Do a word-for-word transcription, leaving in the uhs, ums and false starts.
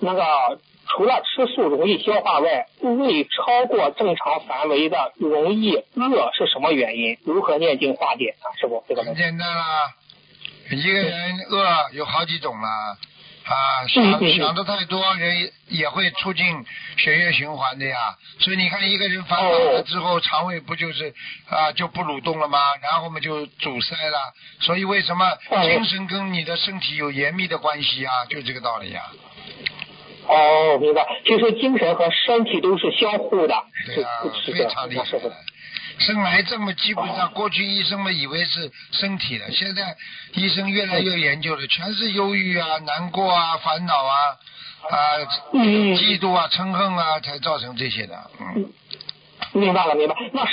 那个除了吃素容易消化外，胃超过正常范围的容易饿是什么原因？如何念经化解呢？师傅，这个很简单啦，一个人饿有好几种啦。啊，想想的太多，人也会促进血液循环的呀。所以你看，一个人烦恼了之后，肠胃不就是啊就不蠕动了吗？然后嘛就阻塞了。所以为什么精神跟你的身体有严密的关系啊？就这个道理呀。 哦，明白。其实精神和身体都是相互的。 对啊，非常厉害。生癌症嘛，基本上过去医生们以为是身体的，现在医生越来越研究了，全是忧郁啊、难过啊、烦恼啊、啊、嫉妒啊、嗔恨啊，才造成这些的。嗯， 明白了，明白。那